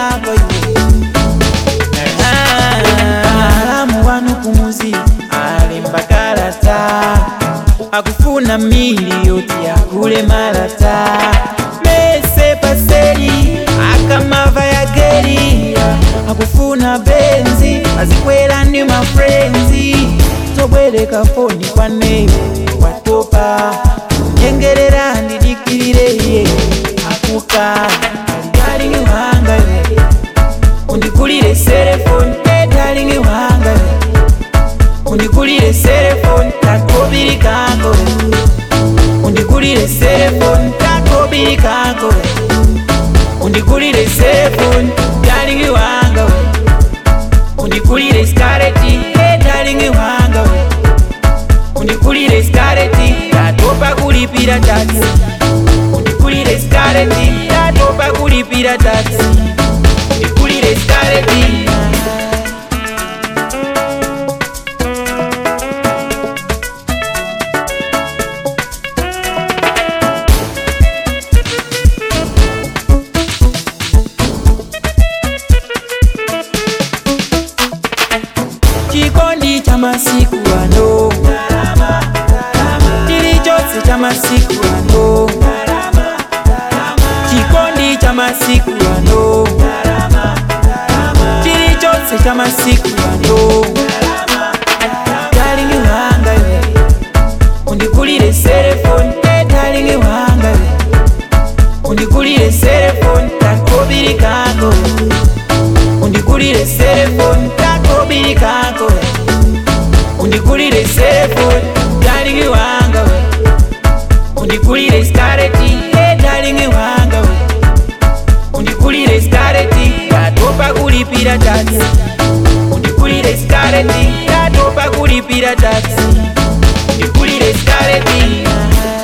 yako alamu wanu kumuzi alimba karata akufuna miliyoti akule marata mese paseli akamava ya geri akufuna benzi azikwela ni mafrenzi tobweleka foni kwa neyo watopa nyengerera ndidikirire akuka dalingi wanga undikulire telefoni dalingi wanga undikulire telefoni takobiri kako undikulire telefoni takobiri kako undikulire telefoni dalingi wanga undikulire skareti dalingi wanga undikulire skareti tatopa kulipira taxi undikulire skareti tatopa kulipira taxi undikulire skareti chikondi cha masiku ano chilichonse cha masiku ano chikondi cha masiku ano chilichonse cha masiku ano dalingi wanga undikulire telefoni dalingi wanga undikulire telefoni takobiri kako undikulire telefoni takobiri kako undikulire telefoni dalingi wanga undikulire skareti dalingi wanga undikulire skareti tatopa kulipira taxi undikulire skareti tatopa kulipira taxi undikulire skareti